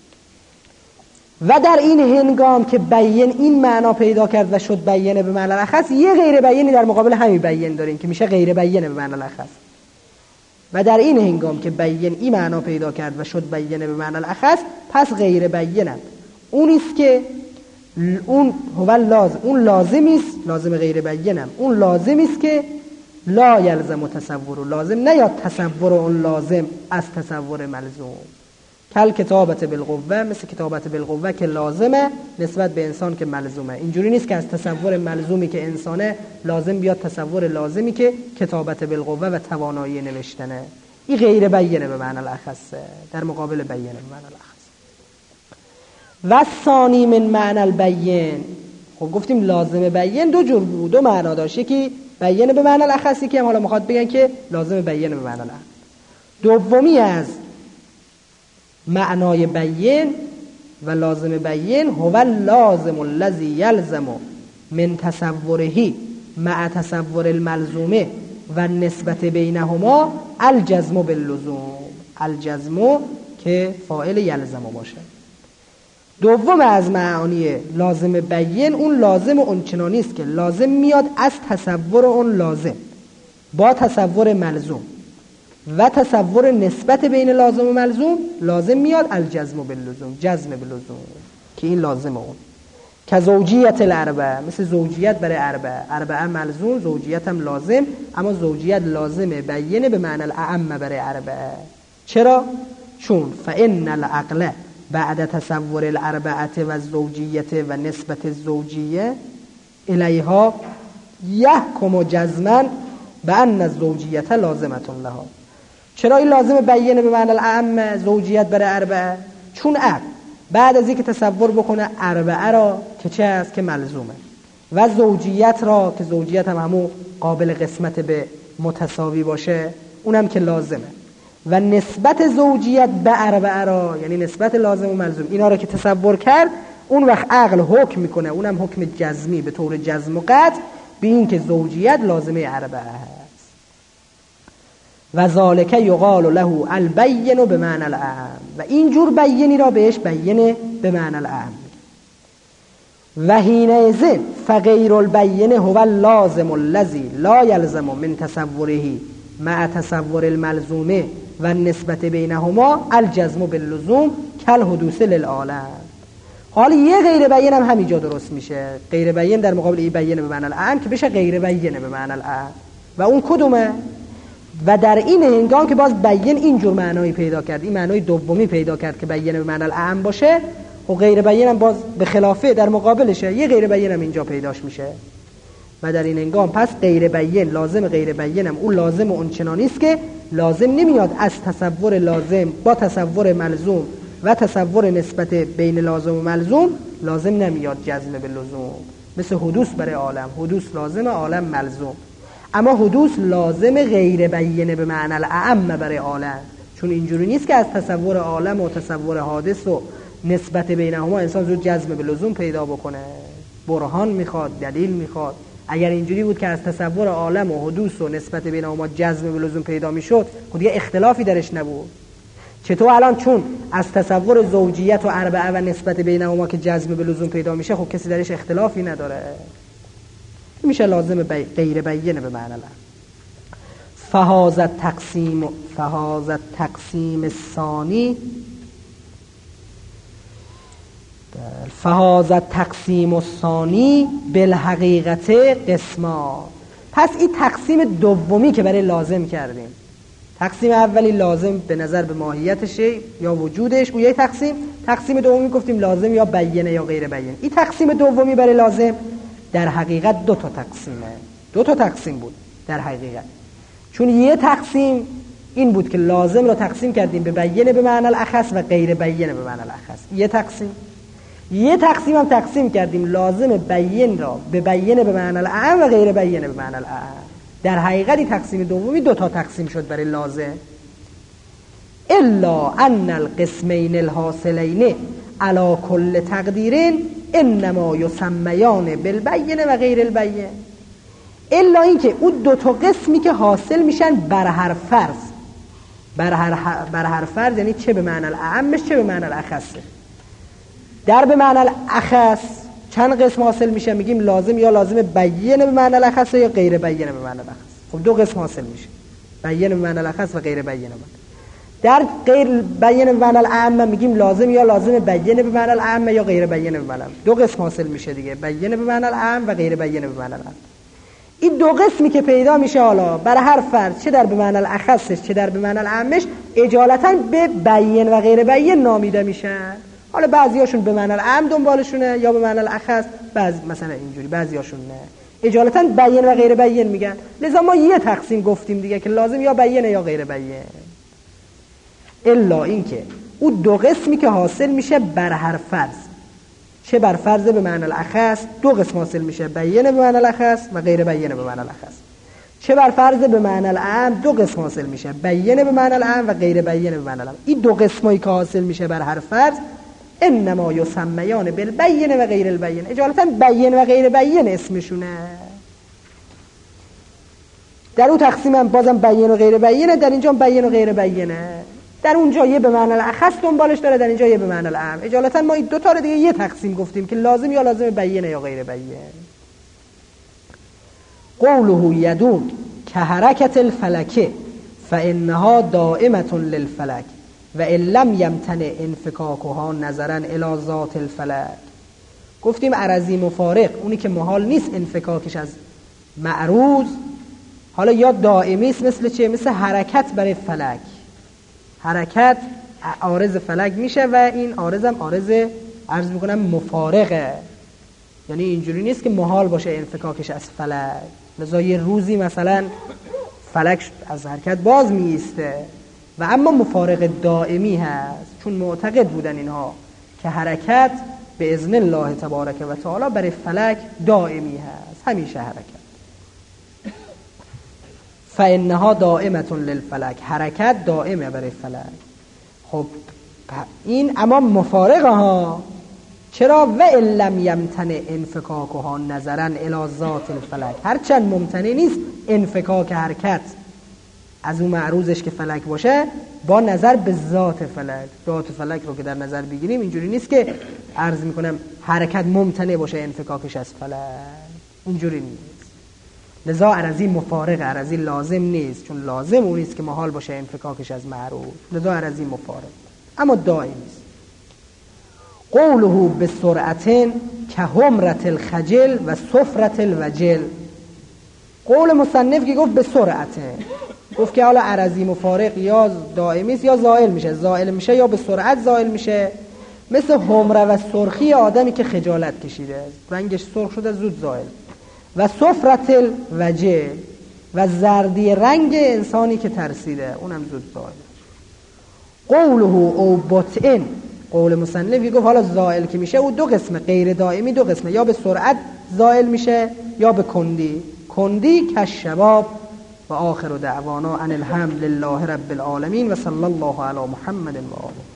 Speaker 2: و در این هنگام که بیان این معنا پیدا کرد و شد بیانه به معنی الاخص، یه غیر بیانی در مقابل همین بیان داریم که میشه غیر بیانه به معنی الاخص. و در این هنگام که بیان این معنا پیدا کرد و شد بیانه به معنی الاخص، پس غیر بیانه اون است که اون هو لازم، اون لازمی است، لازم غیر بیانم اون لازمی است که لا یلزم تصور لازم، نه یا تصور اون لازم از تصور ملزوم. کل کتابت بالقوه، مثل کتابت بالقوه که لازمه نسبت به انسان که ملزومه. اینجوری نیست که از تصور ملزومی که انسانه لازم بیاد تصور لازمی که کتابت بالقوه و توانایی نوشتنه. این غیر بیانه به معنی الاخصه، در مقابل بیانه به معنی الاخص. و ثانی من معنی البین، خب گفتیم لازم بیان دو جور بود، دو معنا داشت، یکی بیانه به معنی الاخصی که هم حالا میخواد بگن که لازم بیانه به معنی الاخص. دومی از معنای بیان و لازم بیان هو لازم الذی یلزم من تصوره مع تصور الملزومه و نسبت بینهما الجزم باللزوم. الجزم که فاعل یلزم باشه. دوم از معانی لازم بیان اون لازم اون چنانی است که لازم میاد از تصور اون لازم با تصور ملزوم و تصور نسبت بین لازم و ملزوم لازم میاد الجزم باللزوم، جزم باللزوم که این لازم اون. که زوجیت الاربعه، مثل زوجیت برای اربعه، اربعه ملزوم، زوجیت هم لازم، اما زوجیت لازم بیانه به معنی الاعم برای اربعه. چرا؟ چون فإن العقل بعد تصور الاربعه و زوجیت و نسبت زوجیه الیها یحکم جزما بأن الزوجیت لازمة لها. چرا این لازم بیانه به معنی الاعم زوجیت برای اربعه؟ چون عقل بعد از اینکه تصور بکنه اربعه را که چه است که ملزومه و زوجیت را که زوجیت هم همون قابل قسمت به متساوی باشه اونم که لازمه و نسبت زوجیت به اربعه را یعنی نسبت لازم و ملزوم اینا را که تصور کرد اون وقت عقل حکم میکنه، اونم حکم جزمی به طور جزم و قطع به این که زوجیت لازمه اربعه هست. و ذالک یقال له البین به معنی الاعم، و اینجور بیانی را بهش بیانه به معنی الاعم. و حینئذ فغیر البین هو اللازم الذی لا یلزم من تصوره مع تصور الملزومه و نسبت بینهما الجزم باللزوم کالحدوث للعالم. حالا یه غیر بیان هم همینجا درست میشه، غیر بیان در مقابل این بیانه به معنی الاعم که بشه غیر بیانه به معنی الاعم. و اون کدومه؟ و در این هنگام که باز بیان اینجور معنایی پیدا کرد، این معنای دومی پیدا کرد که بیانه به معنی الاعم باشه، و غیر بیان هم باز به خلافه در مقابلشه، یه غیر بیان هم اینجا پیداش میشه. و در این هنگام پس غیر بیان لازم غیر بیان هم اون لازم اون چنانی است که لازم نمیاد از تصور لازم با تصور ملزوم و تصور نسبت بین لازم و ملزوم لازم نمیاد جزم به لزوم. مثل حدوث برای عالم، حدوث لازم، عالم ملزوم. اما حدوث لازم غیر بیانه به معنی الاعم برای عالم، چون اینجوری نیست که از تصور عالم و تصور حادث و نسبت بینهما انسان زود جزم به لزوم پیدا بکنه. برهان میخواد، دلیل میخواد. اگر اینجوری بود که از تصور عالم و حدوث و نسبت بینهما جزم به لزوم پیدا میشد خود دیگه اختلافی درش نبود. چطور الان چون از تصور زوجیت و اربعه و نسبت بینهما که جزم به لزوم پیدا میشه خب کسی درش اختلافی نداره، میشه لازم بی... غیر بیانه به معنی الاعم. فهذا تقسیم فهذا تقسیم ثانی فهذا تقسیم الثانی بالحقیقت قسما. پس این تقسیم دومی که برای لازم کردیم، تقسیم اولی لازم به نظر به ماهیتش یا وجودش و یه تقسیم، تقسیم دومی گفتیم لازم یا بیانه یا غیر بیانه. این تقسیم دومی برای لازم در حقیقت دو تا تقسیمه، دو تا تقسیم بود در حقیقت. چون یه تقسیم این بود که لازم رو تقسیم کردیم به بیانه به معنی الاخص و غیر بیانه به معنی الاخص، یه تقسیم. یه تقسیم هم تقسیم کردیم لازم بیان را به بیانه به معنی الاعم و غیر بیانه به معنی الاعم. در حقیقت این تقسیم دومی دو تا تقسیم شد برای لازم. الا ان القسمین الحاصلین علی کل تقدیرین انما یسمیان بالبینه و غیر البینه. الا اینکه اون دو تا قسمی که حاصل میشن بر هر فرض، بر هر بر هر فرض یعنی چه به معنی الاعمش چه به معنی الاخصه. در به معنی الاخص چند قسم حاصل میشه؟ میگیم لازم یا لازم بیانه به معنی الاخص یا غیر بیانه به معنی الاخص. خب دو قسم حاصل میشه، بیانه به معنی الاخص و غیر بیانه. در غیر بیانه به معنی الاعم میگیم لازم یا لازم بیانه به معنی الاعم یا غیر بیانه به معنی. دو قسم حاصل میشه دیگه، بیانه به معنی الاعم و غیر بیانه به معنی الاعم. این دو قسمی که پیدا میشه حالا برای هر فرد، چه در به معنی الاخصش چه در به معنی الاعمش، اجالتا به بیین و غیر بیین نامیده میشن. حالا بعضیاشون به معنی الاعم دنبالشونه یا به معنی الاخص، بعضی مثلا اینجوری، بعضیاشون نه، اجالتا بیین و غیر بیین میگن. لذا ما یه تقسیم گفتیم دیگه که لازم یا بیینه یا غیر بیین. الا اینکه او دو قسمی که حاصل میشه بر هر فرض، چه بر فرض به معنی الاخص دو قسم حاصل میشه، بیینه به معنی الاخص و غیر بیینه به معنی الاخص، چه بر فرض به معنی الاعم دو قسم حاصل میشه، بیینه به معنی الاعم و غیر بیینه به معنی الاعم. این دو قسمایی که حاصل میشه بر هر فرض انما یسمیان بالبینه و غیر البینه، اجالتا بیین و غیر بیین اسمشونه. در اون تقسیم هم بازم بیین و غیر بینه، در اینجا بیین و غیر بینه، در اونجا یه به معنی الاخص دنبالش داره، در اینجا یه به معنی الاعم. اجالتا ما این دو تا رو دیگه یه تقسیم گفتیم که لازم یا لازم بیینه یا غیر بیینه. قوله یدون که حرکت الفلکه فانها دائمه للفلک و ان لم یمتنع انفکاکها نظرا الی ذات الفلک. گفتیم عرضی مفارق، اونی که محال نیست انفکاکش از معروض، حالا یا دائمی است، مثل چه؟ مثل حرکت برای فلک. حرکت عارض فلک میشه و این عارض هم عارض عرض میکنم مفارقه، یعنی اینجوری نیست که محال باشه انفکاکش از فلک. لذا یه روزی مثلا فلک از حرکت باز میسته و اما مفارق دائمی هست، چون معتقد بودن اینها که حرکت به اذن الله تبارک و تعالی برای فلک دائمی هست، همیشه حرکت. فانها دائمه للفلک، حرکت دائمه برای فلک. خب این اما مفارقه ها، چرا؟ و ان لم یمتنع انفکاکها نظرا الی ذات الفلک، هرچند ممتنع نیست انفکاک حرکت از اون معروضش که فلک باشه با نظر به ذات فلک. ذات فلک رو که در نظر بگیریم اینجوری نیست که عرض میکنم حرکت ممتنع باشه انفکاکش از فلک، اینجوری نیست. لذا عرضی مفارق، عرضی لازم نیست، چون لازم اون نیست که محال باشه انفکاکش از معروض، لذا عرضی مفارق اما دائمی است. قوله بسرعت که همرت الخجل و صفرت الوجل. قول مصنف که گفت بسرعت، گفت که حالا عرضی مفارق یا دائمی است یا زائل میشه، زائل میشه یا به سرعت زائل میشه، مثل همره و سرخی آدمی که خجالت کشیده، رنگش سرخ شده زود زائل، و صفرت الوجه و زردی رنگ انسانی که ترسیده، اونم زود زائل. قوله او بطئن، قول مصنفی گفت حالا زائل که میشه او دو قسمه، غیر دائمی دو قسمه، یا به سرعت زائل میشه یا به کندی. کندی کشباب. و آخر دعوانا ان الحمد لله رب العالمین و صلی الله علی محمد و آله.